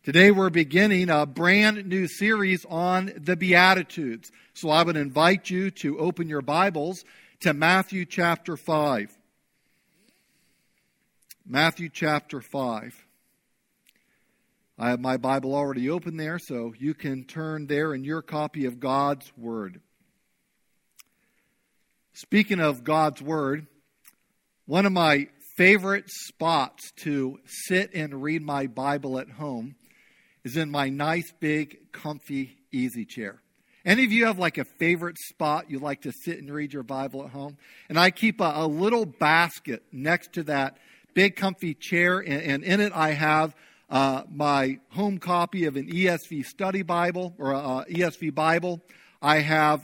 Today we're beginning a brand new series on the Beatitudes. So I would invite you to open your Bibles to Matthew chapter 5. Matthew chapter 5. I have my Bible already open there, so you can turn there in your copy of God's Word. Speaking of God's Word, one of my favorite spots to sit and read my Bible at home is in my nice, big, comfy, easy chair. Any of you have like a favorite spot you like to sit and read your Bible at home? And I keep a little basket next to that big, comfy chair, and in it I have my home copy of an ESV study Bible, or ESV Bible. I have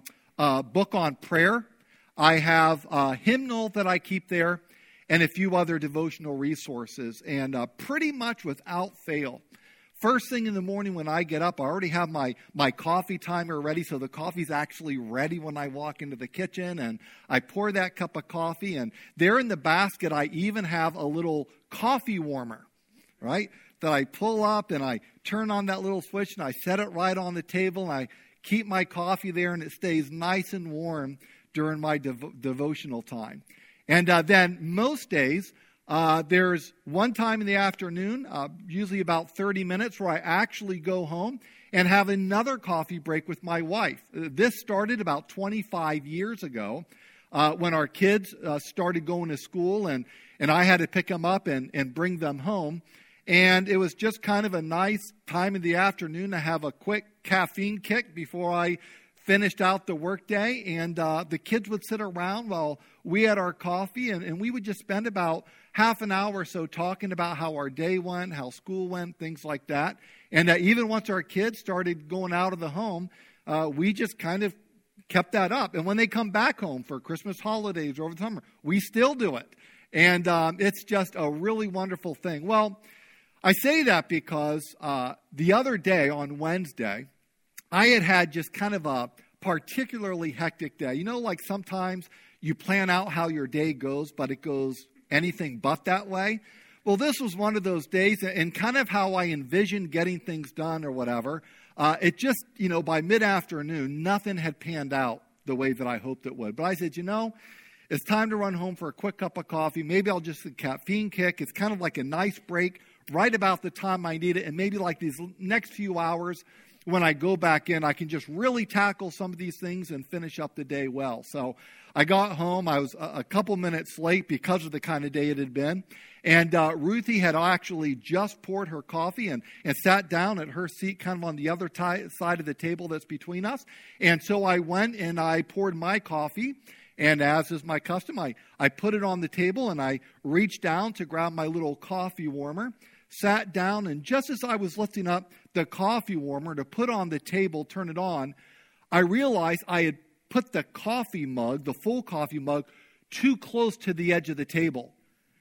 a book on prayer. I have a hymnal that I keep there, and a few other devotional resources. And pretty much without fail, first thing in the morning when I get up, I already have my coffee timer ready, so the coffee's actually ready when I walk into the kitchen, and I pour that cup of coffee, and there in the basket I even have a little coffee warmer, right, that I pull up and I turn on that little switch and I set it right on the table, and I keep my coffee there, and it stays nice and warm during my devotional time. And then most days, there's one time in the afternoon, usually about 30 minutes, where I actually go home and have another coffee break with my wife. This started about 25 years ago when our kids started going to school, and I had to pick them up and bring them home. And it was just kind of a nice time in the afternoon to have a quick caffeine kick before I finished out the workday. And the kids would sit around while we had our coffee, and we would just spend about half an hour or so talking about how our day went, how school went, things like that. And even once our kids started going out of the home, we just kind of kept that up. And when they come back home for Christmas holidays or over the summer, we still do it. And it's just a really wonderful thing. Well, I say that because the other day on Wednesday, I had just kind of a particularly hectic day. You know, like sometimes you plan out how your day goes, but it goes anything but that way. Well, this was one of those days, and kind of how I envisioned getting things done or whatever. It just, by mid-afternoon, nothing had panned out the way that I hoped it would. But I said, it's time to run home for a quick cup of coffee. Maybe I'll just a caffeine kick. It's kind of like a nice break right about the time I need it. And maybe like these next few hours, when I go back in, I can just really tackle some of these things and finish up the day well. So I got home. I was a couple minutes late because of the kind of day it had been. And Ruthie had actually just poured her coffee and sat down at her seat kind of on the other side of the table that's between us. And so I went and I poured my coffee. And as is my custom, I put it on the table, and I reached down to grab my little coffee warmer, sat down, and just as I was lifting up the coffee warmer to put on the table, turn it on, I realized I had put the coffee mug, the full coffee mug, too close to the edge of the table.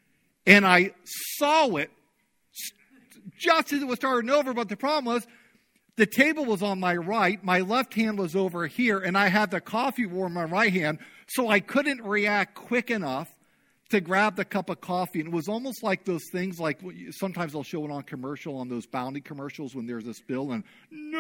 And I saw it just as it was starting over, but the problem was the table was on my right, my left hand was over here, and I had the coffee warmer in my right hand, so I couldn't react quick enough to grab the cup of coffee. And it was almost like those things, like sometimes they'll show it on commercial, on those Bounty commercials when there's a spill, and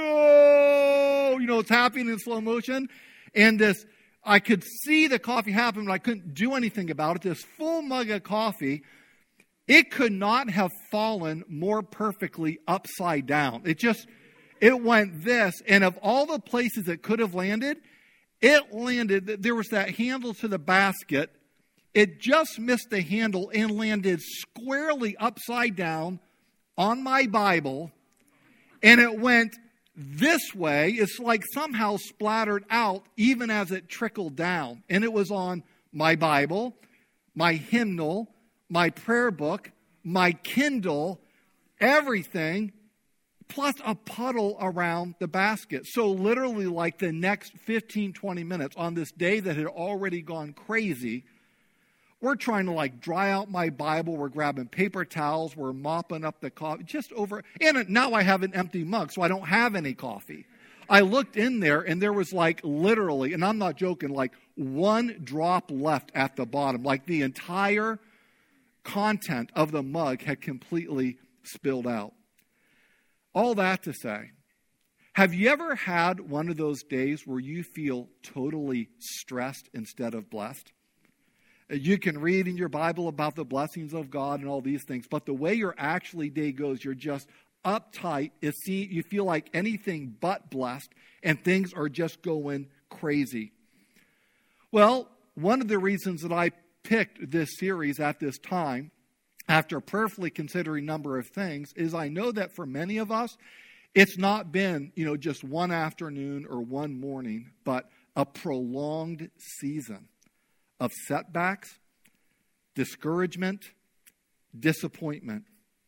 no, it's happening in slow motion. And I could see the coffee happen, but I couldn't do anything about it. This full mug of coffee, it could not have fallen more perfectly upside down. It went this, and of all the places it could have landed, it landed, there was that handle to the basket. It just missed the handle and landed squarely upside down on my Bible, and it went this way. It's like somehow splattered out even as it trickled down. And it was on my Bible, my hymnal, my prayer book, my Kindle, everything, plus a puddle around the basket. So literally like the next 15, 20 minutes on this day that had already gone crazy, we're trying to dry out my Bible. We're grabbing paper towels. We're mopping up the coffee and now I have an empty mug, so I don't have any coffee. I looked in there, and there was literally, and I'm not joking, one drop left at the bottom. The entire content of the mug had completely spilled out. all that to say, have you ever had one of those days where you feel totally stressed instead of blessed? You can read in your Bible about the blessings of God and all these things, but the way your actually day goes, you're just uptight. You feel like anything but blessed, and things are just going crazy. Well, one of the reasons that I picked this series at this time, after prayerfully considering a number of things, is I know that for many of us, it's not been, just one afternoon or one morning, but a prolonged season of setbacks, discouragement, disappointment.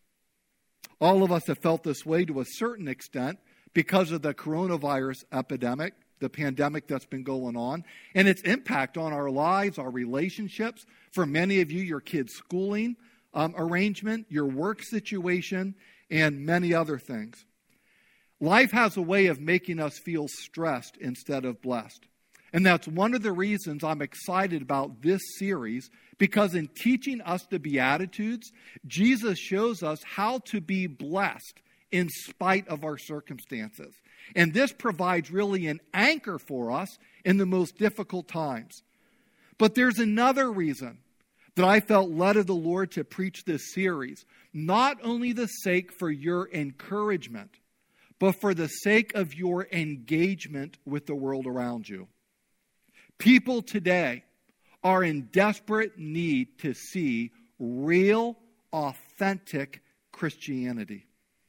All of us have felt this way to a certain extent because of the coronavirus epidemic, the pandemic that's been going on, and its impact on our lives, our relationships. For many of you, your kids' schooling arrangement, your work situation, and many other things. Life has a way of making us feel stressed instead of blessed. And that's one of the reasons I'm excited about this series, because in teaching us the Beatitudes, Jesus shows us how to be blessed in spite of our circumstances. And this provides really an anchor for us in the most difficult times. But there's another reason that I felt led of the Lord to preach this series, not only the sake for your encouragement, but for the sake of your engagement with the world around you. People today are in desperate need to see real, authentic Christianity.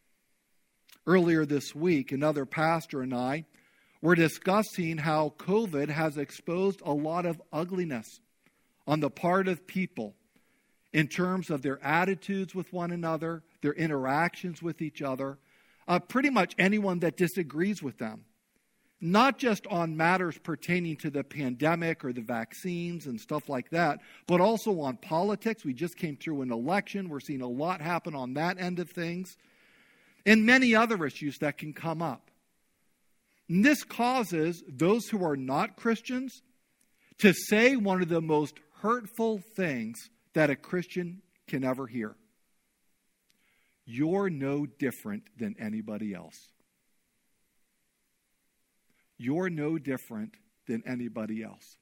Earlier this week, another pastor and I were discussing how COVID has exposed a lot of ugliness on the part of people in terms of their attitudes with one another, their interactions with each other, pretty much anyone that disagrees with them. Not just on matters pertaining to the pandemic or the vaccines and stuff like that, but also on politics. We just came through an election. We're seeing a lot happen on that end of things. And many other issues that can come up. And this causes those who are not Christians to say one of the most hurtful things that a Christian can ever hear. You're no different than anybody else. You're no different than anybody else.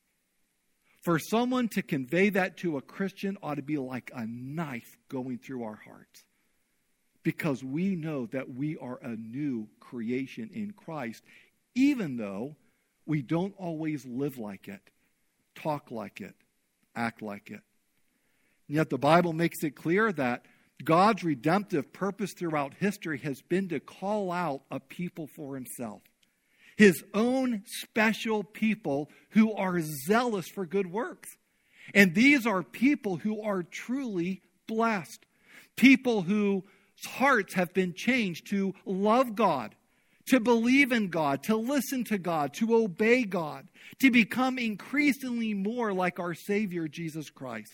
For someone to convey that to a Christian ought to be like a knife going through our hearts. Because we know that we are a new creation in Christ, even though we don't always live like it, talk like it, act like it. And yet the Bible makes it clear that God's redemptive purpose throughout history has been to call out a people for himself. His own special people who are zealous for good works. And these are people who are truly blessed. People whose hearts have been changed to love God, to believe in God, to listen to God, to obey God, to become increasingly more like our Savior, Jesus Christ.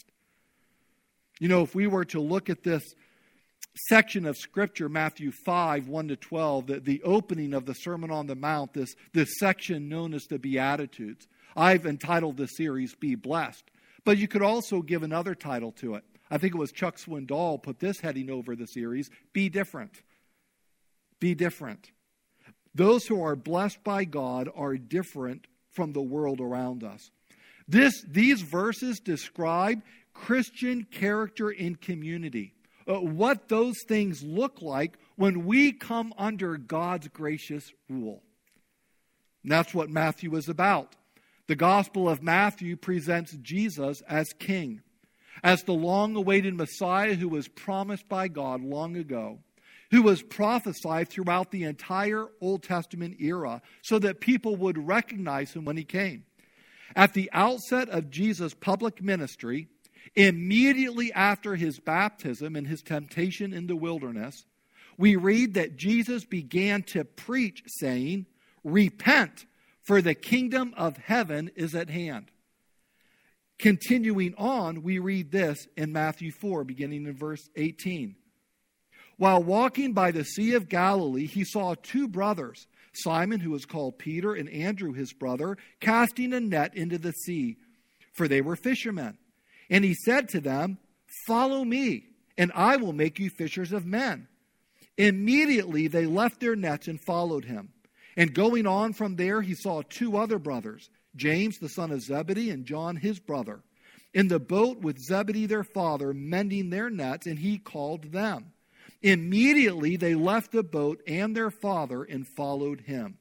If we were to look at this section of Scripture, Matthew 5, 1 to 12, the opening of the Sermon on the Mount, this section known as the Beatitudes. I've entitled this series, Be Blessed. But you could also give another title to it. I think it was Chuck Swindoll put this heading over the series, Be Different. Be different. Those who are blessed by God are different from the world around us. These verses describe Christian character in community. What those things look like when we come under God's gracious rule. And that's what Matthew is about. The Gospel of Matthew presents Jesus as King, as the long-awaited Messiah who was promised by God long ago, who was prophesied throughout the entire Old Testament era so that people would recognize him when he came. At the outset of Jesus' public ministry, immediately after his baptism and his temptation in the wilderness, we read that Jesus began to preach, saying, "Repent, for the kingdom of heaven is at hand." Continuing on, we read this in Matthew 4, beginning in verse 18. While walking by the Sea of Galilee, he saw two brothers, Simon, who was called Peter, and Andrew, his brother, casting a net into the sea, for they were fishermen. And he said to them, "Follow me, and I will make you fishers of men." Immediately they left their nets and followed him. And going on from there, he saw two other brothers, James the son of Zebedee and John his brother, in the boat with Zebedee their father, mending their nets, and he called them. Immediately they left the boat and their father and followed him.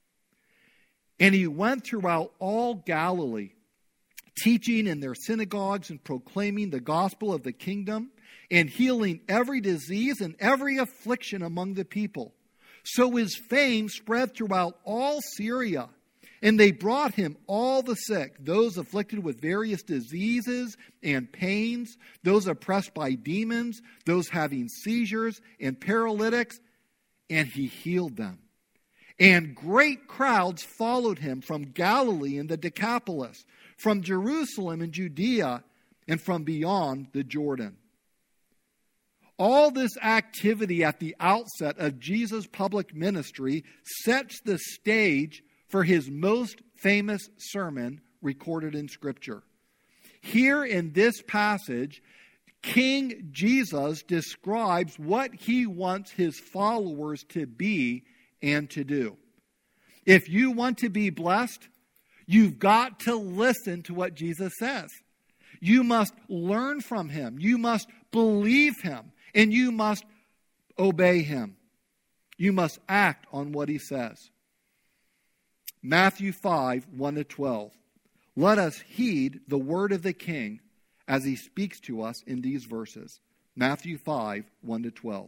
And he went throughout all Galilee, teaching in their synagogues and proclaiming the gospel of the kingdom and healing every disease and every affliction among the people. So his fame spread throughout all Syria, and they brought him all the sick, those afflicted with various diseases and pains, those oppressed by demons, those having seizures and paralytics, and he healed them. And great crowds followed him from Galilee and the Decapolis, from Jerusalem and Judea, and from beyond the Jordan. All this activity at the outset of Jesus' public ministry sets the stage for his most famous sermon recorded in Scripture. Here in this passage, King Jesus describes what he wants his followers to be and to do. If you want to be blessed, you've got to listen to what Jesus says. You must learn from him. You must believe him. And you must obey him. You must act on what he says. Matthew 5, 1-12. Let us heed the word of the King as he speaks to us in these verses. Matthew 5, 1-12.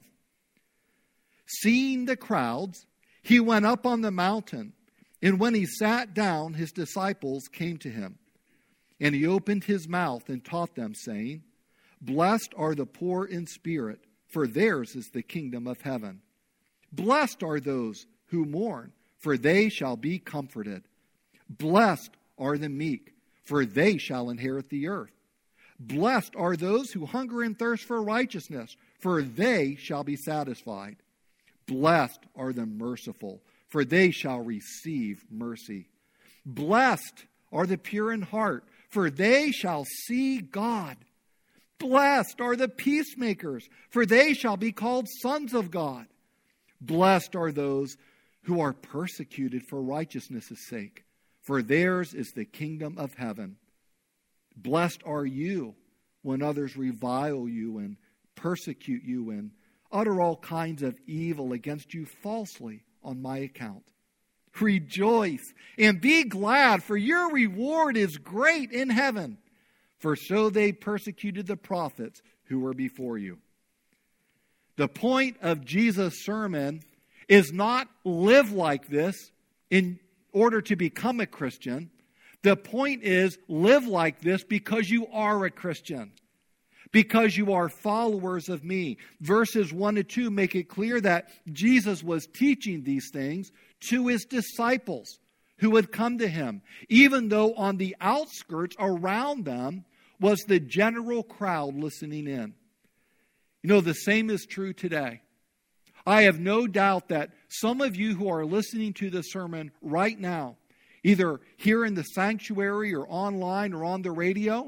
Seeing the crowds, he went up on the mountain, and when he sat down, his disciples came to him. And he opened his mouth and taught them, saying, Blessed are the poor in spirit, for theirs is the kingdom of heaven. Blessed are those who mourn, for they shall be comforted. Blessed are the meek, for they shall inherit the earth. Blessed are those who hunger and thirst for righteousness, for they shall be satisfied. Blessed are the merciful, for they shall receive mercy. Blessed are the pure in heart, for they shall see God. Blessed are the peacemakers, for they shall be called sons of God. Blessed are those who are persecuted for righteousness' sake, for theirs is the kingdom of heaven. Blessed are you when others revile you and persecute you and utter all kinds of evil against you falsely on my account. Rejoice and be glad, for your reward is great in heaven. For so they persecuted the prophets who were before you. The point of Jesus' sermon is not live like this in order to become a Christian. The point is live like this because you are a Christian. Because you are followers of me. Verses 1-2 make it clear that Jesus was teaching these things to his disciples who had come to him, even though on the outskirts around them was the general crowd listening in. You know, the same is true today. I have no doubt that some of you who are listening to the sermon right now, either here in the sanctuary or online or on the radio,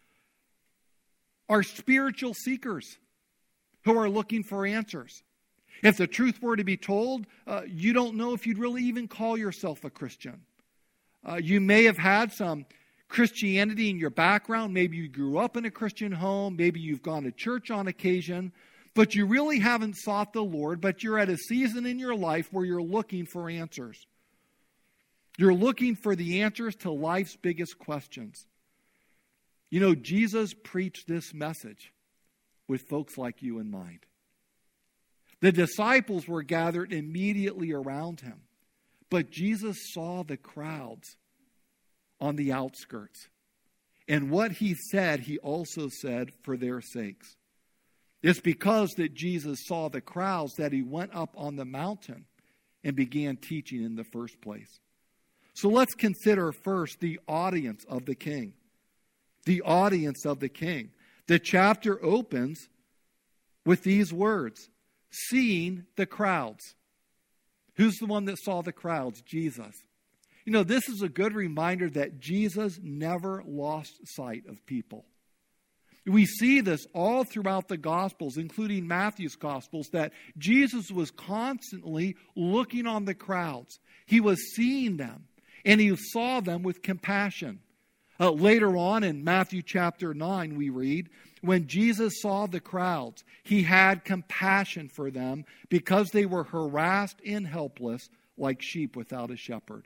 are spiritual seekers who are looking for answers. If the truth were to be told, you don't know if you'd really even call yourself a Christian. You may have had some Christianity in your background. Maybe you grew up in a Christian home. Maybe you've gone to church on occasion. But you really haven't sought the Lord. But you're at a season in your life where you're looking for answers. You're looking for the answers to life's biggest questions. You know, Jesus preached this message with folks like you in mind. The disciples were gathered immediately around him. But Jesus saw the crowds on the outskirts. And what he said, he also said for their sakes. It's because that Jesus saw the crowds that he went up on the mountain and began teaching in the first place. So let's consider first the audience of the king. The audience of the king. The chapter opens with these words, seeing the crowds. Who's the one that saw the crowds? Jesus. You know, this is a good reminder that Jesus never lost sight of people. We see this all throughout the Gospels, including Matthew's Gospels, that Jesus was constantly looking on the crowds. He was seeing them, and he saw them with compassion. Later on in Matthew chapter 9, we read, when Jesus saw the crowds, he had compassion for them because they were harassed and helpless like sheep without a shepherd.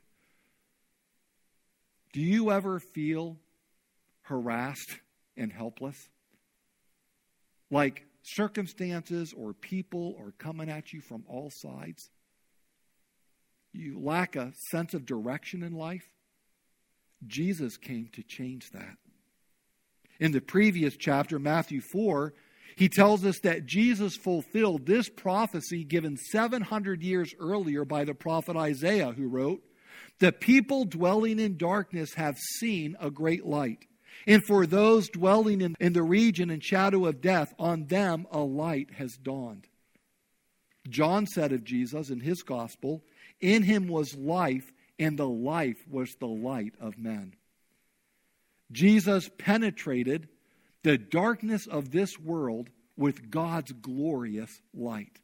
Do you ever feel harassed and helpless? Like circumstances or people are coming at you from all sides? You lack a sense of direction in life? Jesus came to change that. In the previous chapter, Matthew 4, he tells us that Jesus fulfilled this prophecy given 700 years earlier by the prophet Isaiah, who wrote, "The people dwelling in darkness have seen a great light. And for those dwelling in the region and shadow of death, on them a light has dawned." John said of Jesus in his gospel, "In him was life, and the life was the light of men." Jesus penetrated the darkness of this world with God's glorious light.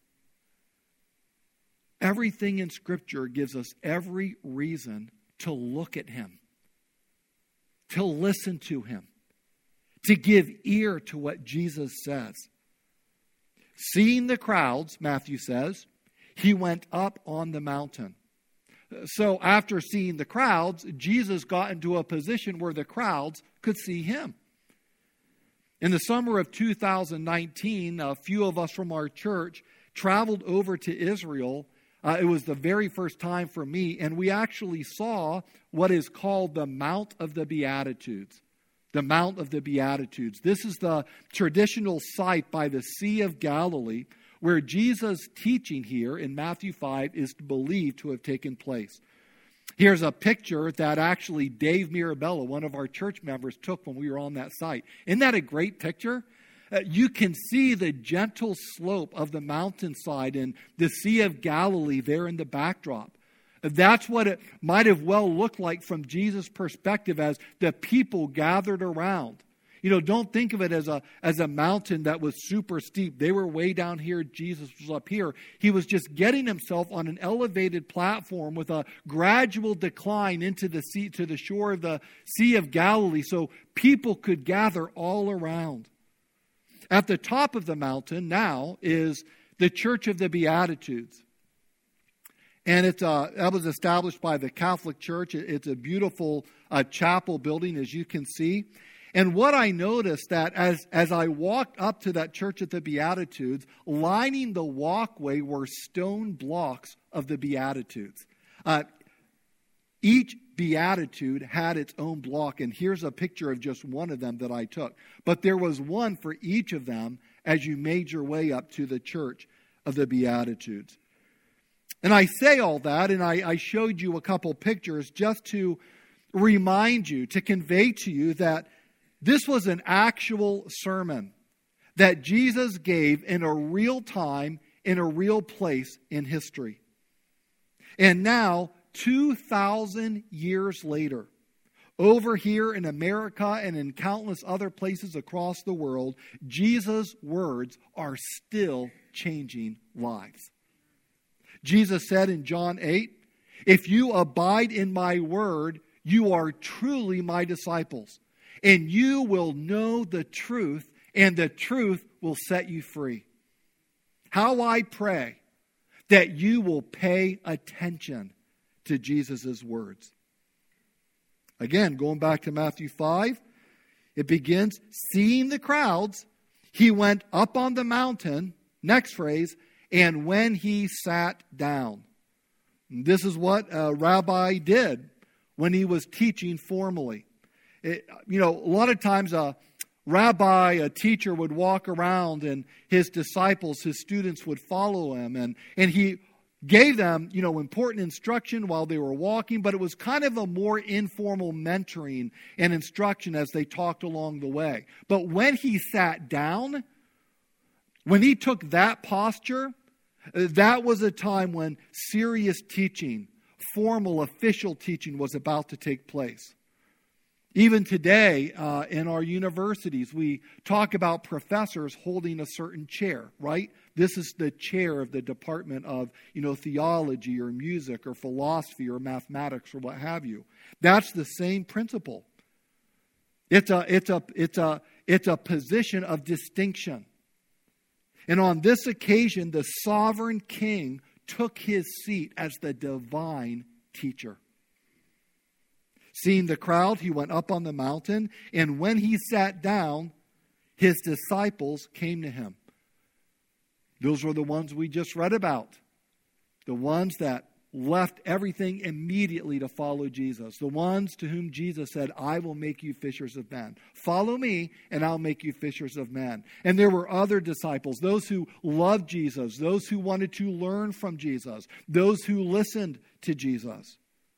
Everything in Scripture gives us every reason to look at him, to listen to him, to give ear to what Jesus says. Seeing the crowds, Matthew says, he went up on the mountain. So after seeing the crowds, Jesus got into a position where the crowds could see him. In the summer of 2019, a few of us from our church traveled over to Israel. It was the very first time for me, and we actually saw what is called the Mount of the Beatitudes. The Mount of the Beatitudes. This is the traditional site by the Sea of Galilee where Jesus' teaching here in Matthew 5 is believed to have taken place. Here's a picture that actually Dave Mirabella, one of our church members, took when we were on that site. Isn't that a great picture? You can see the gentle slope of the mountainside and the Sea of Galilee there in the backdrop. That's what it might have well looked like from Jesus' perspective as the people gathered around. You know, don't think of it as a mountain that was super steep. They were way down here. Jesus was up here. He was just getting himself on an elevated platform with a gradual decline into the sea, to the shore of the Sea of Galilee, so people could gather all around. At the top of the mountain now is the Church of the Beatitudes. And that was established by the Catholic Church. It's a beautiful chapel building, as you can see. And what I noticed that as I walked up to that Church of the Beatitudes, lining the walkway were stone blocks of the Beatitudes. Each Beatitude had its own block, and here's a picture of just one of them that I took. But there was one for each of them as you made your way up to the Church of the Beatitudes. And I say all that, and I showed you a couple pictures just to remind you, to convey to you that this was an actual sermon that Jesus gave in a real time, in a real place in history. And now, 2,000 years later, over here in America and in countless other places across the world, Jesus' words are still changing lives. Jesus said in John 8, "If you abide in my word, you are truly my disciples. And you will know the truth, and the truth will set you free." How I pray that you will pay attention to Jesus' words. Again, going back to Matthew 5, it begins, seeing the crowds, he went up on the mountain, next phrase, and when he sat down. This is what a rabbi did when he was teaching formally. A lot of times a rabbi, a teacher would walk around and his disciples, his students would follow him. And he gave them, important instruction while they were walking, but it was kind of a more informal mentoring and instruction as they talked along the way. But when he sat down, when he took that posture, that was a time when serious teaching, formal, official teaching was about to take place. Even today, in our universities, we talk about professors holding a certain chair, right? This is the chair of the department of, theology or music or philosophy or mathematics or what have you. That's the same principle. It's a position of distinction. And on this occasion, the sovereign king took his seat as the divine teacher. Seeing the crowd, he went up on the mountain, and when he sat down, his disciples came to him. Those were the ones we just read about. The ones that left everything immediately to follow Jesus. The ones to whom Jesus said, I will make you fishers of men. Follow me, and I'll make you fishers of men. And there were other disciples, those who loved Jesus, those who wanted to learn from Jesus, those who listened to Jesus.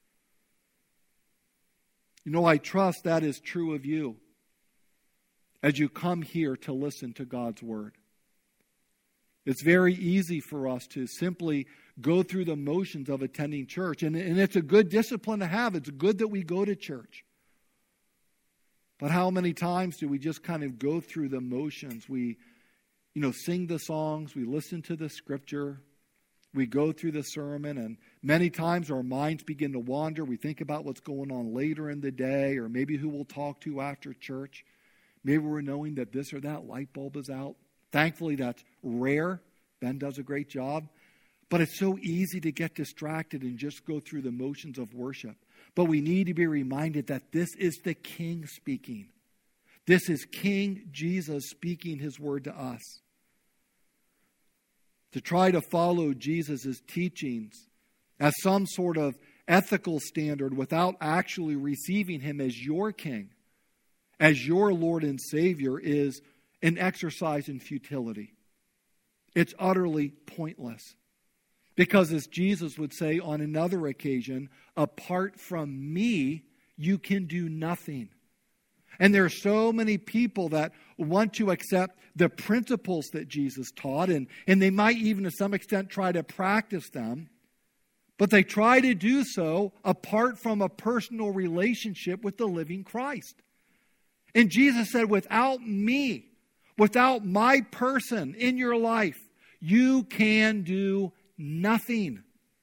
I trust that is true of you as you come here to listen to God's word. It's very easy for us to simply go through the motions of attending church. And it's a good discipline to have. It's good that we go to church. But how many times do we just kind of go through the motions? We, sing the songs. We listen to the scripture. We go through the sermon, and many times our minds begin to wander. We think about what's going on later in the day, or maybe who we'll talk to after church. Maybe we're knowing that this or that light bulb is out. Thankfully, that's rare. Ben does a great job. But it's so easy to get distracted and just go through the motions of worship. But we need to be reminded that this is the King speaking. This is King Jesus speaking his word to us. To try to follow Jesus' teachings as some sort of ethical standard without actually receiving him as your king, as your Lord and Savior, is an exercise in futility. It's utterly pointless. Because as Jesus would say on another occasion, apart from me, you can do nothing. And there are so many people that want to accept the principles that Jesus taught, and they might even to some extent try to practice them, but they try to do so apart from a personal relationship with the living Christ. And Jesus said, without me, without my person in your life, you can do nothing.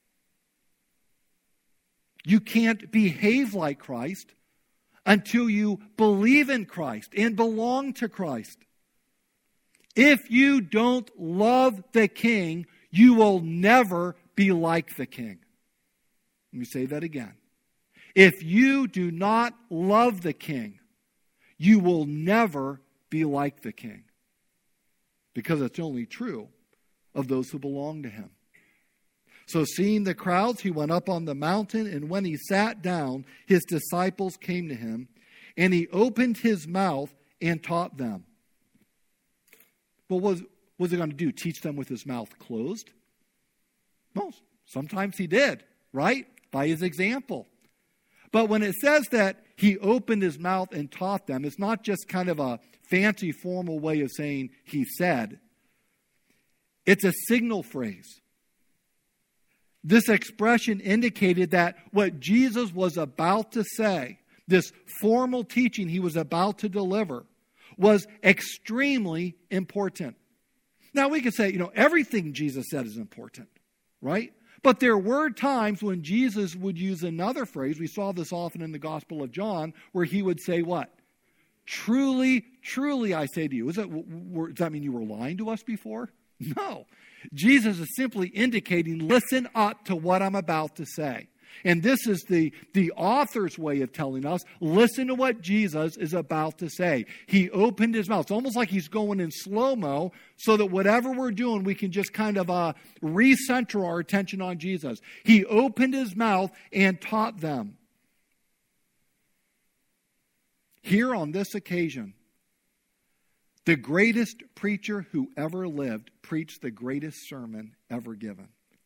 You can't behave like Christ until you believe in Christ and belong to Christ. If you don't love the King, you will never be like the King. Let me say that again. If you do not love the King, you will never be like the King. Because it's only true of those who belong to him. So seeing the crowds, he went up on the mountain, and when he sat down, his disciples came to him, and he opened his mouth and taught them. Well, what was he going to do? Teach them with his mouth closed? Well, sometimes he did, right? By his example. But when it says that he opened his mouth and taught them, it's not just kind of a fancy formal way of saying he said. It's a signal phrase. This expression indicated that what Jesus was about to say, this formal teaching he was about to deliver, was extremely important. Now we could say, everything Jesus said is important, right? But there were times when Jesus would use another phrase. We saw this often in the Gospel of John, where he would say what? Truly, truly, I say to you. Does that mean you were lying to us before? No. Jesus is simply indicating, listen up to what I'm about to say. And this is the author's way of telling us, listen to what Jesus is about to say. He opened his mouth. It's almost like he's going in slow-mo so that whatever we're doing, we can just kind of recenter our attention on Jesus. He opened his mouth and taught them. Here on this occasion, the greatest preacher who ever lived preached the greatest sermon ever given.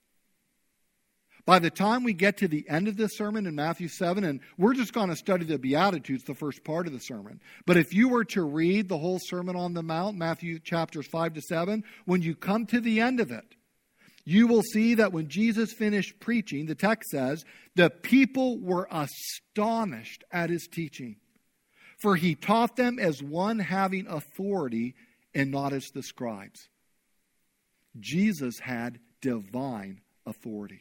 By the time we get to the end of this sermon in Matthew 7, and we're just going to study the Beatitudes, the first part of the sermon. But if you were to read the whole Sermon on the Mount, Matthew chapters 5 to 7, when you come to the end of it, you will see that when Jesus finished preaching, the text says, the people were astonished at his teaching. for he taught them as one having authority and not as the scribes. Jesus had divine authority.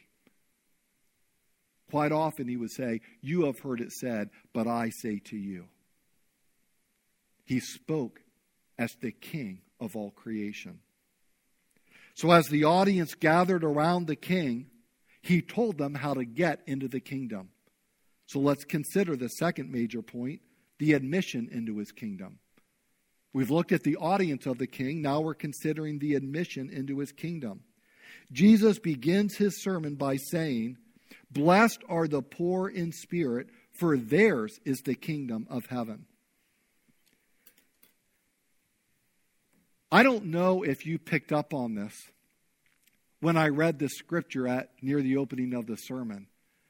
Quite often he would say, you have heard it said, but I say to you. He spoke as the king of all creation. So as the audience gathered around the king, he told them how to get into the kingdom. So let's consider the second major point, the admission into his kingdom. We've looked at the audience of the king. Now we're considering the admission into his kingdom. Jesus begins his sermon by saying, blessed are the poor in spirit, for theirs is the kingdom of heaven. I don't know if you picked up on this when I read the scripture near the opening of the sermon.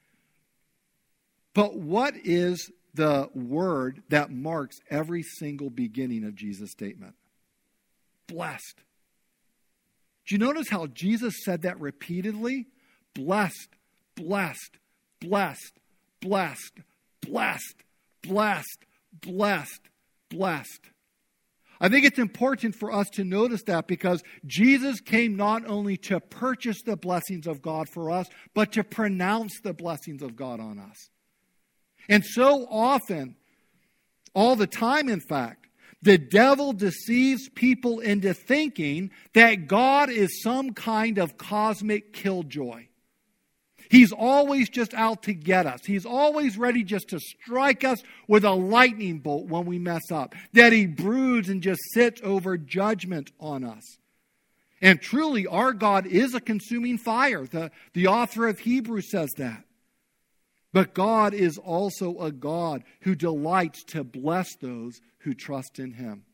But what is the word that marks every single beginning of Jesus' statement? Blessed. Do you notice how Jesus said that repeatedly? Blessed, blessed, blessed, blessed, blessed, blessed, blessed, blessed. I think it's important for us to notice that because Jesus came not only to purchase the blessings of God for us, but to pronounce the blessings of God on us. And so often, all the time in fact, the devil deceives people into thinking that God is some kind of cosmic killjoy. He's always just out to get us. He's always ready just to strike us with a lightning bolt when we mess up. That he broods and just sits over judgment on us. And truly, our God is a consuming fire. The author of Hebrews says that. But God is also a God who delights to bless those who trust in him.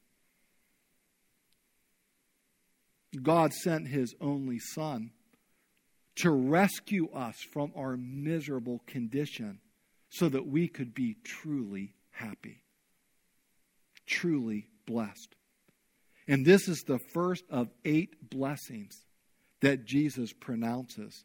God sent his only Son to rescue us from our miserable condition so that we could be truly happy, truly blessed. And this is the first of 8 blessings that Jesus pronounces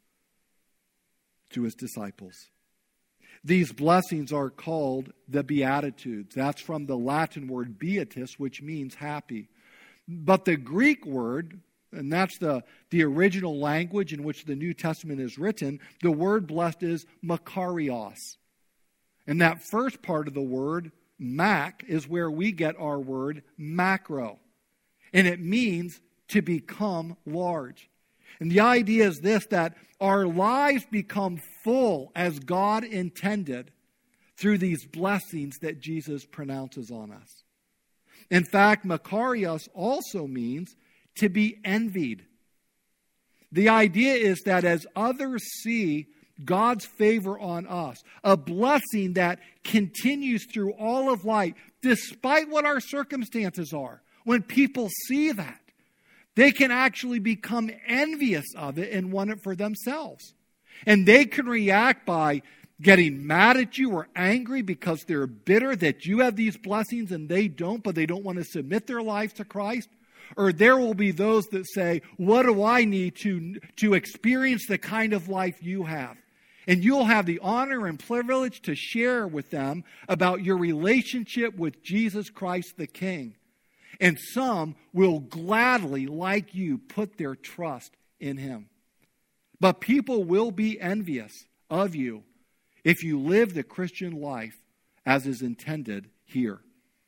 to his disciples. These blessings are called the Beatitudes. That's from the Latin word beatus, which means happy. But the Greek word, and that's the original language in which the New Testament is written, the word blessed is makarios. And that first part of the word, mak, is where we get our word macro. And it means to become large. And the idea is this, that our lives become full as God intended through these blessings that Jesus pronounces on us. In fact, makarios also means to be envied. The idea is that as others see God's favor on us, a blessing that continues through all of life, despite what our circumstances are, when people see that, they can actually become envious of it and want it for themselves. And they can react by getting mad at you or angry because they're bitter that you have these blessings and they don't, but they don't want to submit their lives to Christ. Or there will be those that say, what do I need to experience the kind of life you have? And you'll have the honor and privilege to share with them about your relationship with Jesus Christ the King. And some will gladly, like you, put their trust in him. But people will be envious of you if you live the Christian life as is intended here.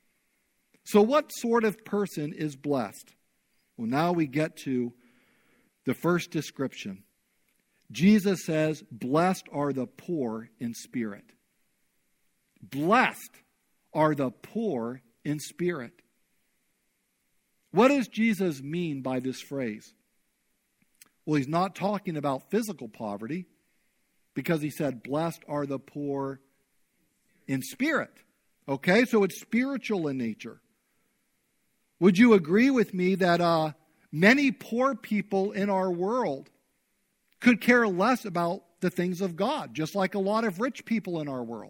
So what sort of person is blessed? Well, now we get to the first description. Jesus says, blessed are the poor in spirit. Blessed are the poor in spirit. What does Jesus mean by this phrase? Well, he's not talking about physical poverty because he said, blessed are the poor in spirit. Okay, so it's spiritual in nature. Would you agree with me that many poor people in our world could care less about the things of God, just like a lot of rich people in our world?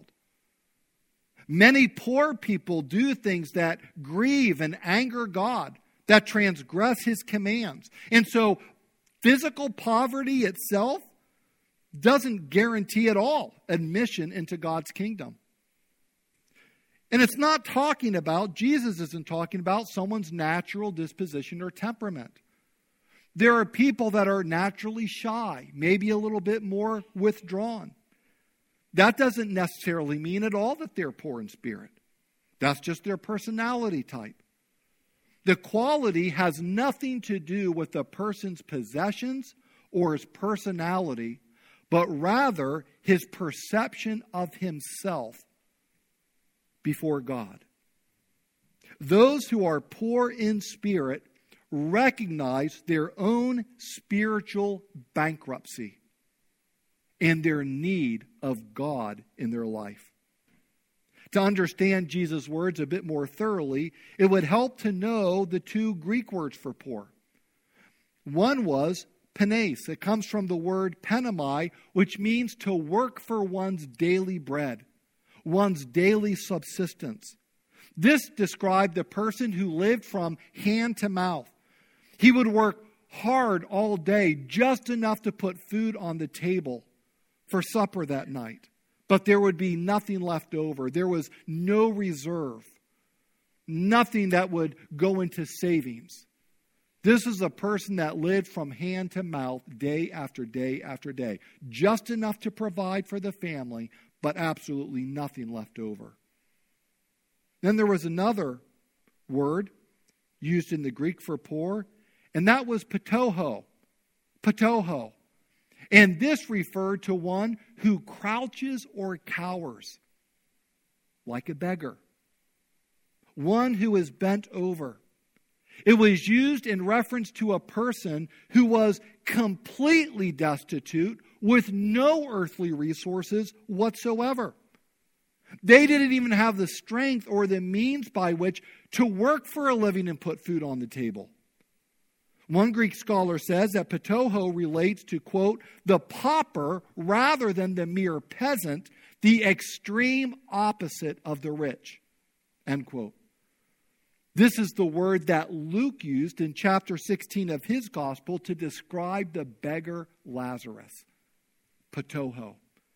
Many poor people do things that grieve and anger God, that transgress his commands. And so physical poverty itself doesn't guarantee at all admission into God's kingdom. And it's not talking about, Jesus isn't talking about someone's natural disposition or temperament. There are people that are naturally shy, maybe a little bit more withdrawn. That doesn't necessarily mean at all that they're poor in spirit. That's just their personality type. The quality has nothing to do with the person's possessions or his personality, but rather his perception of himself before God. Those who are poor in spirit recognize their own spiritual bankruptcy and their need of God in their life. To understand Jesus' words a bit more thoroughly, it would help to know the two Greek words for poor. One was penes. It comes from the word penamai, which means to work for one's daily bread, one's daily subsistence. This described the person who lived from hand to mouth. He would work hard all day, just enough to put food on the table for supper that night. But there would be nothing left over. There was no reserve. Nothing that would go into savings. This is a person that lived from hand to mouth day after day after day. Just enough to provide for the family, but absolutely nothing left over. Then there was another word used in the Greek for poor, and that was patoho. Patoho. And this referred to one who crouches or cowers, like a beggar. One who is bent over. It was used in reference to a person who was completely destitute with no earthly resources whatsoever. They didn't even have the strength or the means by which to work for a living and put food on the table. One Greek scholar says that patoho relates to, quote, the pauper rather than the mere peasant, the extreme opposite of the rich, end quote. This is the word that Luke used in chapter 16 of his gospel to describe the beggar Lazarus. Patoho.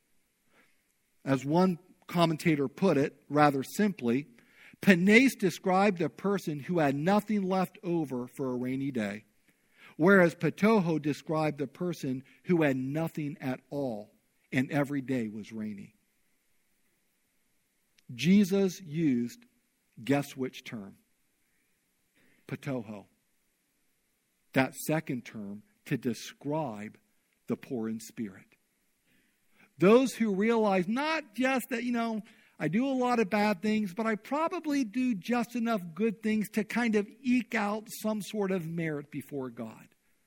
As one commentator put it, rather simply, penes described a person who had nothing left over for a rainy day, whereas patoho described a person who had nothing at all and every day was rainy. Jesus used, guess which term? Patoho. That second term to describe the poor in spirit. Those who realize not just that, I do a lot of bad things, but I probably do just enough good things to kind of eke out some sort of merit before God.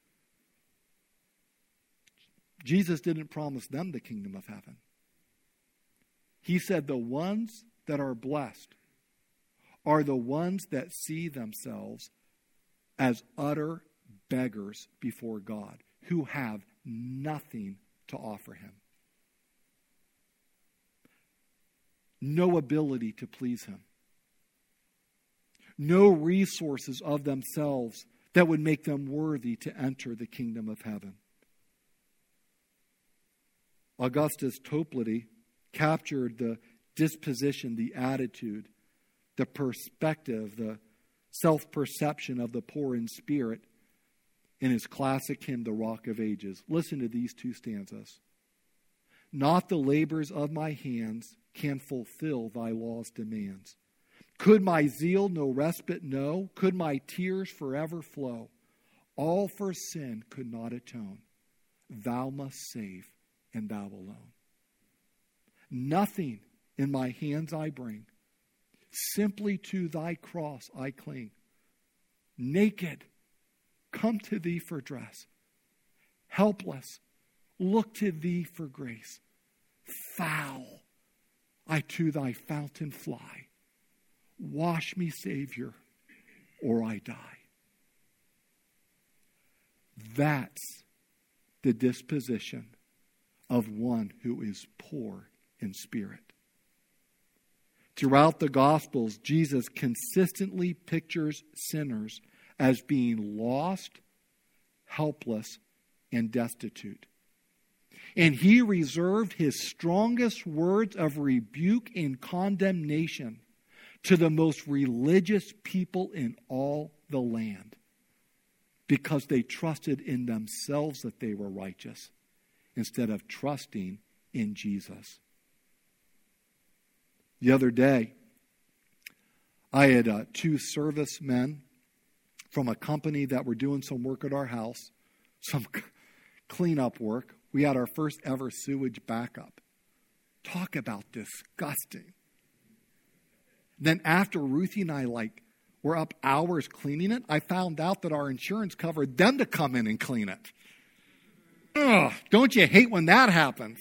Jesus didn't promise them the kingdom of heaven. He said the ones that are blessed are the ones that see themselves as utter beggars before God, who have nothing to offer him. No ability to please him. No resources of themselves that would make them worthy to enter the kingdom of heaven. Augustus Toplady captured the disposition, the attitude, the perspective, the self-perception of the poor in spirit in his classic hymn, The Rock of Ages. Listen to these two stanzas. Not the labors of my hands can fulfill thy law's demands. Could my zeal no respite know? Could my tears forever flow? All for sin could not atone. Thou must save, and thou alone. Nothing in my hands I bring. Simply to thy cross I cling. Naked, come to thee for dress. Helpless, look to thee for grace. Foul, I to thy fountain fly. Wash me, Savior, or I die. That's the disposition of one who is poor in spirit. Throughout the Gospels, Jesus consistently pictures sinners as being lost, helpless, and destitute. And he reserved his strongest words of rebuke and condemnation to the most religious people in all the land because they trusted in themselves that they were righteous instead of trusting in Jesus. The other day, I had two servicemen from a company that were doing some work at our house, some cleanup work. We had our first ever sewage backup. Talk about disgusting. Then after Ruthie and I were up hours cleaning it, I found out that our insurance covered them to come in and clean it. Ugh, don't you hate when that happens?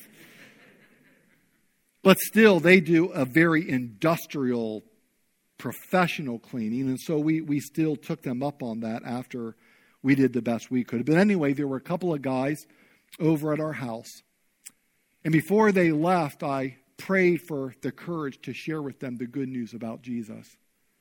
But still, they do a very industrial, professional cleaning. And so we still took them up on that after we did the best we could. But anyway, there were a couple of guys over at our house. And before they left, I prayed for the courage to share with them the good news about Jesus.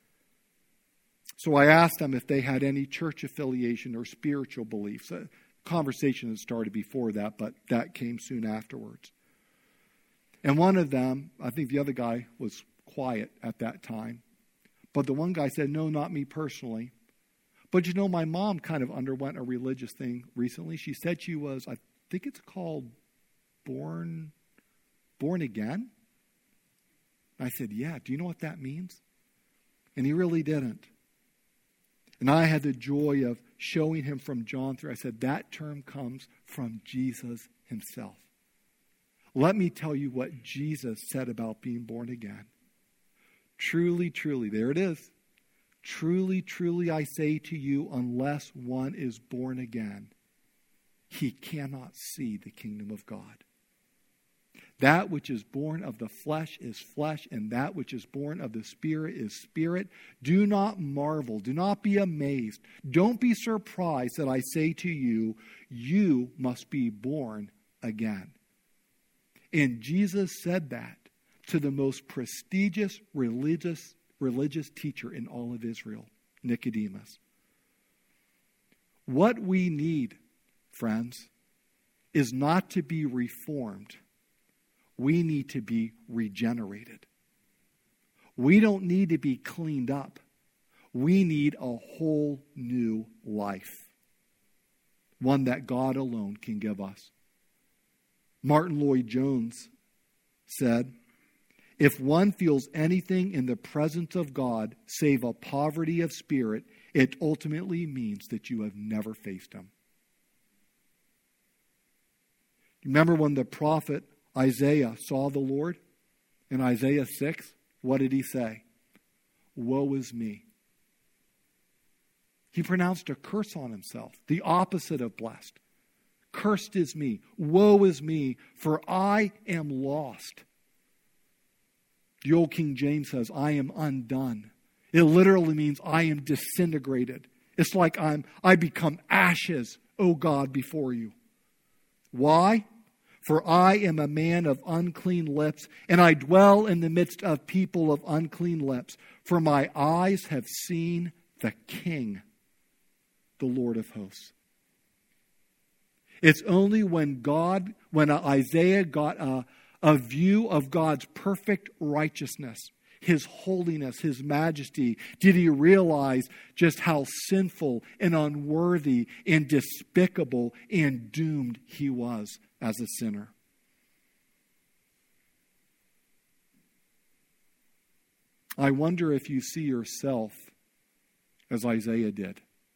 So I asked them if they had any church affiliation or spiritual beliefs. A conversation had started before that, but that came soon afterwards. And one of them, I think the other guy was quiet at that time. But the one guy said, no, not me personally. But you know, my mom kind of underwent a religious thing recently. She said she was, I think it's called born again. I said, yeah, do you know what that means? And he really didn't. And I had the joy of showing him from John 3. I said, that term comes from Jesus himself. Let me tell you what Jesus said about being born again. Truly, truly, there it is. Truly, truly, I say to you, unless one is born again, he cannot see the kingdom of God. That which is born of the flesh is flesh, and that which is born of the Spirit is spirit. Do not marvel. Do not be amazed. Don't be surprised that I say to you, you must be born again. And Jesus said that to the most prestigious religious teacher in all of Israel, Nicodemus. What we need, friends, is not to be reformed. We need to be regenerated. We don't need to be cleaned up. We need a whole new life. One that God alone can give us. Martin Lloyd-Jones said, if one feels anything in the presence of God save a poverty of spirit, it ultimately means that you have never faced him. Remember when the prophet Isaiah saw the Lord in Isaiah 6? What did he say? Woe is me. He pronounced a curse on himself, the opposite of blessed. Cursed is me. Woe is me, for I am lost. The old King James says, I am undone. It literally means I am disintegrated. It's like I become ashes, O God, before you. Why? For I am a man of unclean lips, and I dwell in the midst of people of unclean lips. For my eyes have seen the King, the Lord of hosts. It's only when Isaiah got a view of God's perfect righteousness, his holiness, his majesty, did he realize just how sinful and unworthy and despicable and doomed he was as a sinner. I wonder if you see yourself as Isaiah did,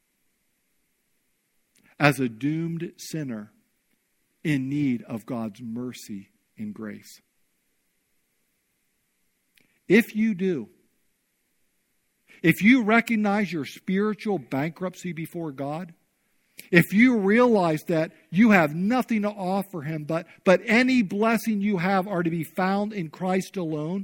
as a doomed sinner in need of God's mercy and grace. If you do, if you recognize your spiritual bankruptcy before God, if you realize that you have nothing to offer him, but any blessing you have are to be found in Christ alone,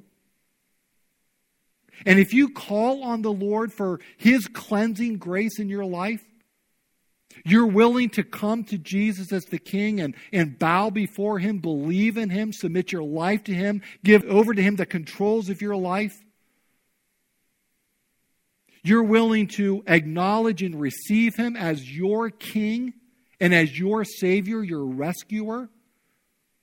and if you call on the Lord for his cleansing grace in your life, you're willing to come to Jesus as the King and bow before him, believe in him, submit your life to him, give over to him the controls of your life. You're willing to acknowledge and receive him as your King and as your Savior, your rescuer.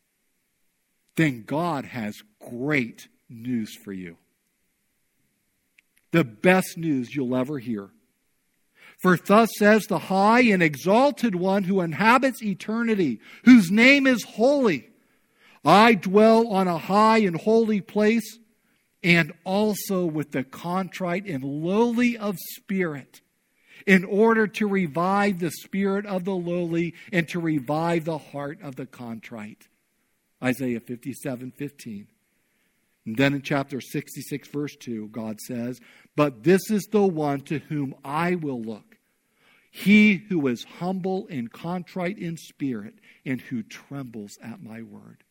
Then God has great news for you. the best news you'll ever hear. For thus says the high and exalted one who inhabits eternity, whose name is holy. I dwell on a high and holy place, and also with the contrite and lowly of spirit, in order to revive the spirit of the lowly and to revive the heart of the contrite. Isaiah 57:15. And then in chapter 66, verse 2, God says, but this is the one to whom I will look, he who is humble and contrite in spirit and who trembles at my word.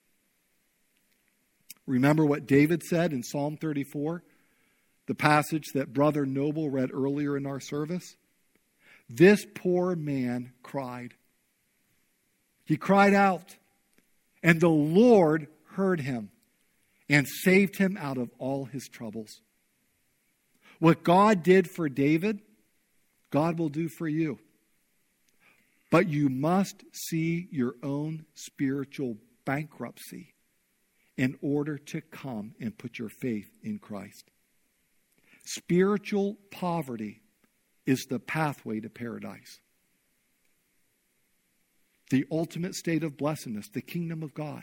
Remember what David said in Psalm 34, the passage that Brother Noble read earlier in our service? This poor man cried. He cried out, and the Lord heard him and saved him out of all his troubles. What God did for David, God will do for you. But you must see your own spiritual bankruptcy in order to come and put your faith in Christ. Spiritual poverty is the pathway to paradise. The ultimate state of blessedness, the kingdom of God.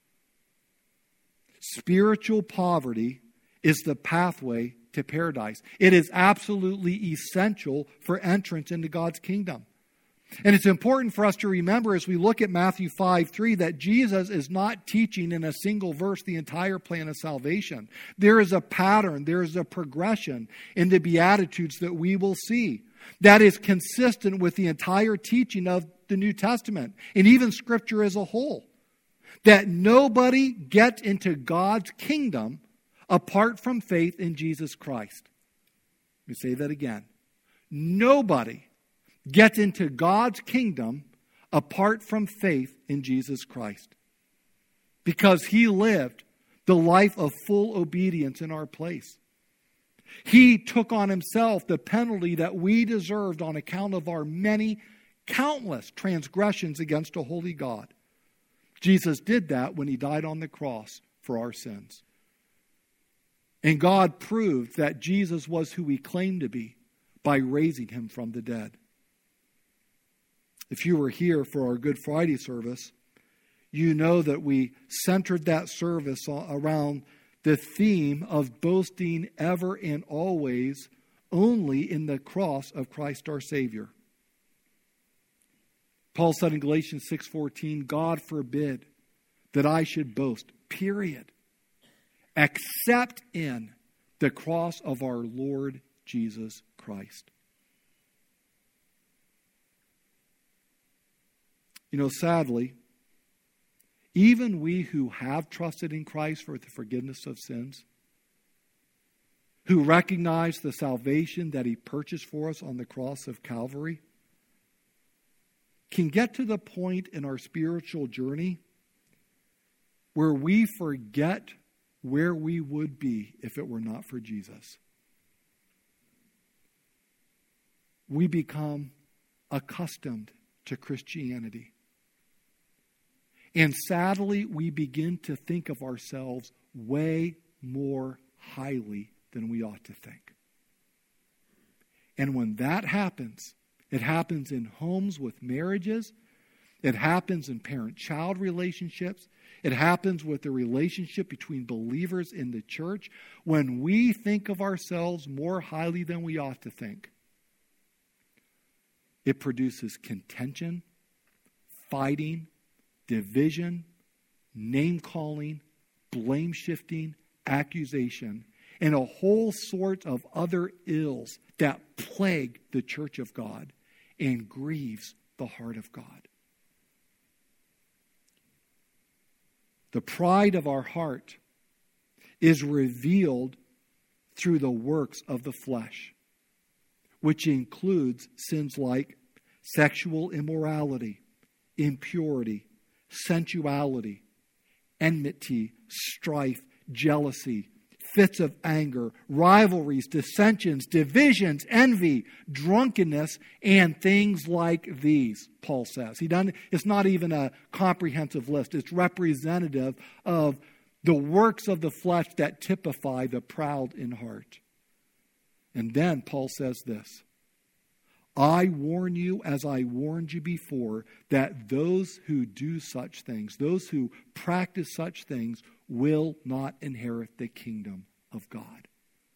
Spiritual poverty is the pathway to paradise. It is absolutely essential for entrance into God's kingdom. And it's important for us to remember as we look at Matthew 5:3 that Jesus is not teaching in a single verse the entire plan of salvation. There is a pattern, there is a progression in the Beatitudes that we will see that is consistent with the entire teaching of the New Testament and even Scripture as a whole. That nobody gets into God's kingdom apart from faith in Jesus Christ. Let me say that again. Nobody gets into God's kingdom apart from faith in Jesus Christ. Because he lived the life of full obedience in our place. He took on himself the penalty that we deserved on account of our many, countless transgressions against a holy God. Jesus did that when he died on the cross for our sins. And God proved that Jesus was who he claimed to be by raising him from the dead. If you were here for our Good Friday service, you know that we centered that service around the theme of boasting ever and always only in the cross of Christ our Savior. Paul said in Galatians 6:14, God forbid that I should boast, period, except in the cross of our Lord Jesus Christ. You know, sadly, even we who have trusted in Christ for the forgiveness of sins, who recognize the salvation that he purchased for us on the cross of Calvary, can get to the point in our spiritual journey where we forget where we would be if it were not for Jesus. We become accustomed to Christianity. And sadly, we begin to think of ourselves way more highly than we ought to think. And when that happens, it happens in homes with marriages. It happens in parent-child relationships. It happens with the relationship between believers in the church. When we think of ourselves more highly than we ought to think, it produces contention, fighting, division, name-calling, blame-shifting, accusation, and a whole sort of other ills that plague the church of God and grieves the heart of God. The pride of our heart is revealed through the works of the flesh, which includes sins like sexual immorality, impurity, sensuality, enmity, strife, jealousy, fits of anger, rivalries, dissensions, divisions, envy, drunkenness, and things like these, Paul says. It's not even a comprehensive list. It's representative of the works of the flesh that typify the proud in heart. And then Paul says this, I warn you, as I warned you before, that those who do such things, those who practice such things, will not inherit the kingdom of God.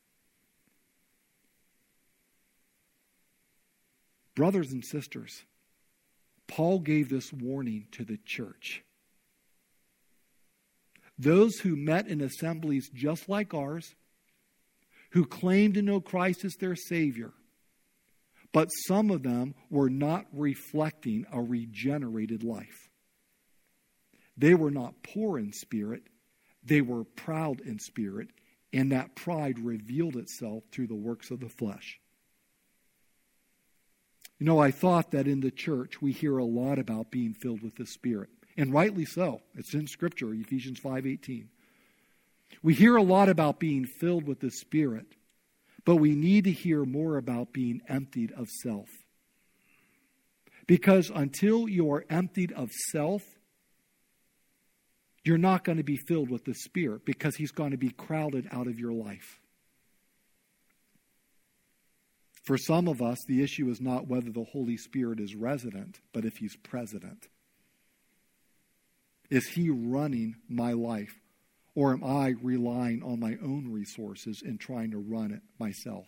Brothers and sisters, Paul gave this warning to the church. Those who met in assemblies just like ours, who claimed to know Christ as their Savior, but some of them were not reflecting a regenerated life. They were not poor in spirit, they were proud in spirit, and that pride revealed itself through the works of the flesh. You know, I thought that in the church we hear a lot about being filled with the Spirit. And rightly so. It's in Scripture, Ephesians 5:18. We hear a lot about being filled with the Spirit, but we need to hear more about being emptied of self. Because until you are emptied of self, you're not going to be filled with the Spirit, because He's going to be crowded out of your life. For some of us, the issue is not whether the Holy Spirit is resident, but if He's president. Is He running my life? Or am I relying on my own resources and trying to run it myself?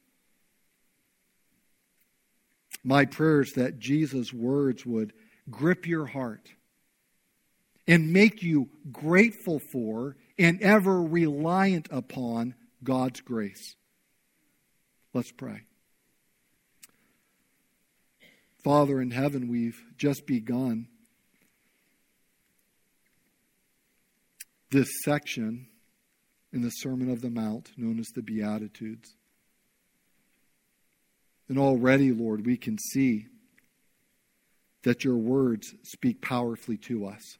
My prayer is that Jesus' words would grip your heart and make you grateful for and ever reliant upon God's grace. Let's pray. Father in heaven, we've just begun this section in the Sermon of the Mount known as the Beatitudes. And already, Lord, we can see that your words speak powerfully to us.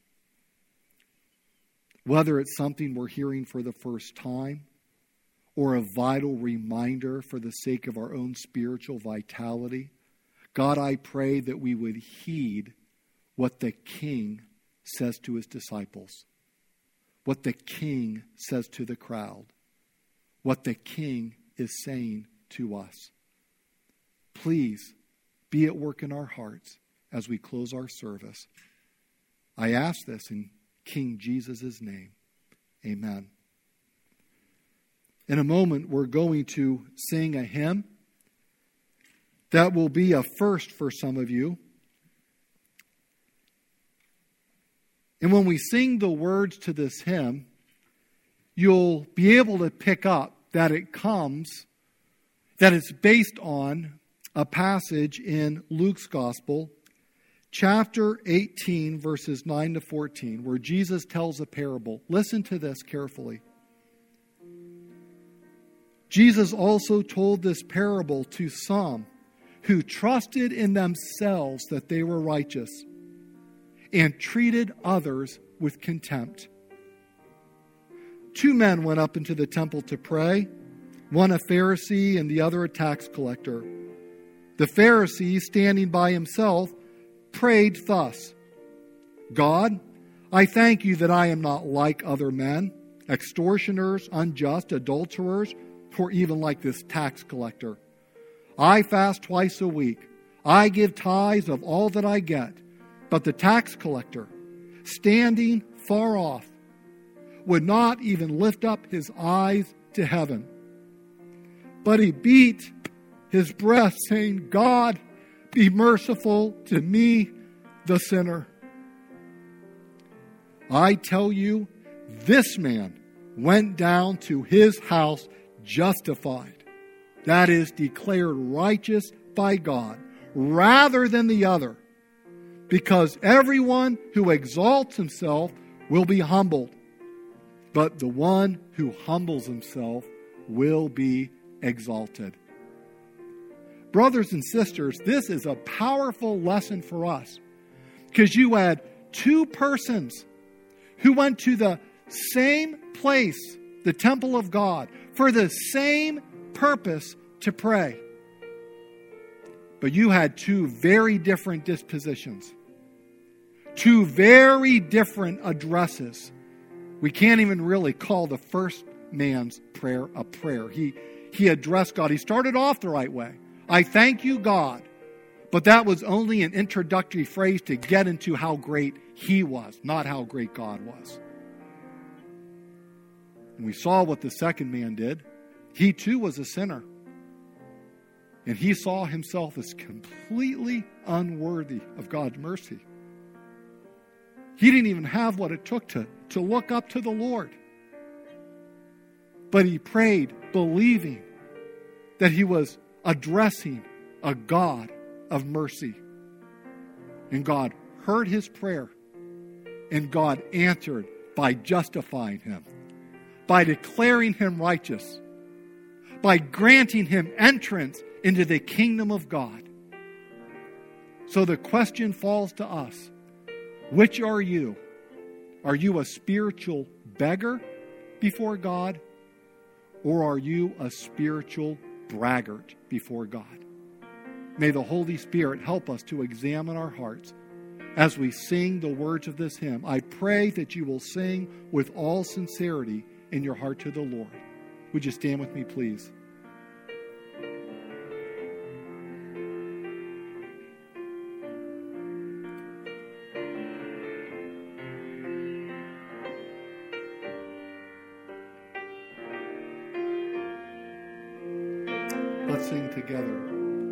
Whether it's something we're hearing for the first time or a vital reminder for the sake of our own spiritual vitality, God, I pray that we would heed what the King says to his disciples, what the King says to the crowd, what the King is saying to us. Please be at work in our hearts as we close our service. I ask this in King Jesus' name. Amen. In a moment, we're going to sing a hymn that will be a first for some of you. And when we sing the words to this hymn, you'll be able to pick up that it's based on a passage in Luke's Gospel, chapter 18, verses 9 to 14, where Jesus tells a parable. Listen to this carefully. Jesus also told this parable to some who trusted in themselves that they were righteous and treated others with contempt. 2 men went up into the temple to pray, one a Pharisee and the other a tax collector. The Pharisee, standing by himself, prayed thus: God, I thank you that I am not like other men, extortioners, unjust, adulterers, or even like this tax collector. I fast twice a week. I give tithes of all that I get. But the tax collector, standing far off, would not even lift up his eyes to heaven. But he beat his breast, saying, God, be merciful to me, the sinner. I tell you, this man went down to his house justified. That is, declared righteous by God, rather than the other. Because everyone who exalts himself will be humbled, but the one who humbles himself will be exalted. Brothers and sisters, this is a powerful lesson for us, because you had 2 persons who went to the same place, the temple of God, for the same purpose, to pray. But you had 2 very different dispositions, 2 very different addresses. We can't even really call the first man's prayer a prayer. He he addressed God. He started off the right way. I thank you, God. But that was only an introductory phrase to get into how great he was, not how great God was. And we saw what the second man did. He too was a sinner. And he saw himself as completely unworthy of God's mercy. He didn't even have what it took to look up to the Lord. But he prayed, believing that he was addressing a God of mercy. And God heard his prayer. And God answered by justifying him, by declaring him righteous, by granting him entrance into the kingdom of God. So the question falls to us. Which are you? Are you a spiritual beggar before God? Or are you a spiritual braggart before God? May the Holy Spirit help us to examine our hearts as we sing the words of this hymn. I pray that you will sing with all sincerity in your heart to the Lord. Would you stand with me, please? Let's sing together.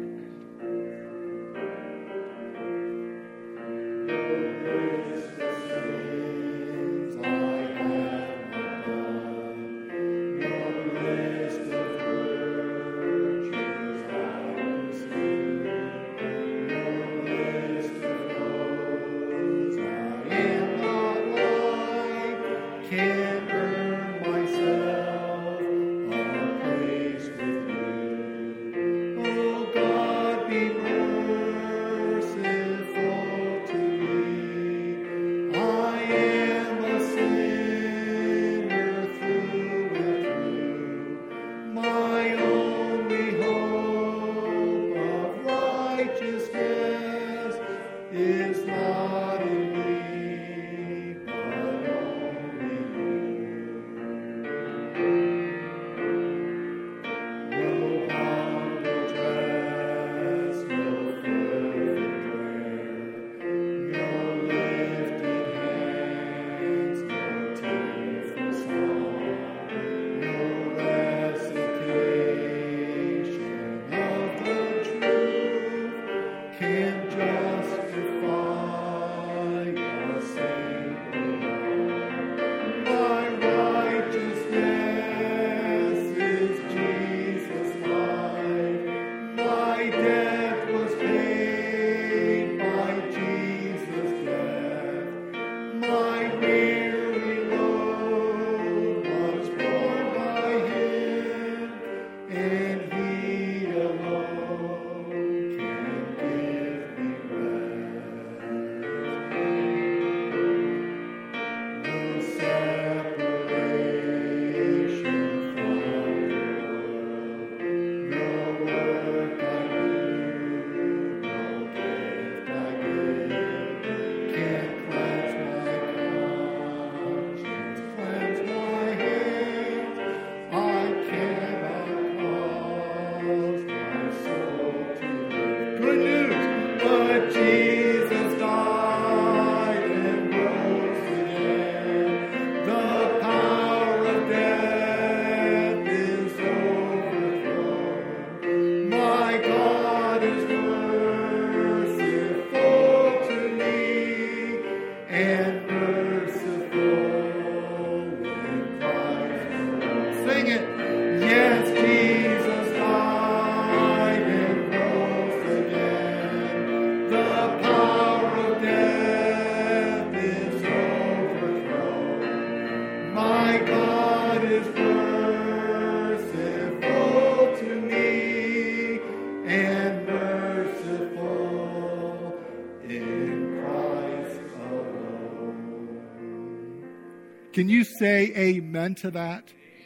Can you say amen to that?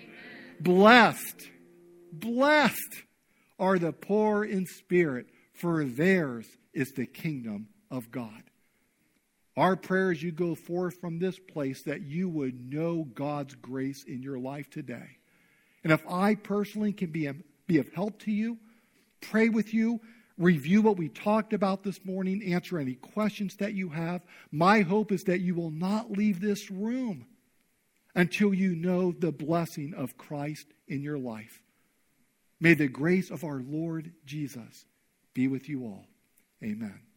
Amen. Blessed are the poor in spirit, for theirs is the kingdom of God. Our prayer as you go forth from this place, that you would know God's grace in your life today, And if I personally can be of help to you, pray with you, review what we talked about this morning, answer any questions that you have, my hope is that you will not leave this room until you know the blessing of Christ in your life. May the grace of our Lord Jesus be with you all. Amen.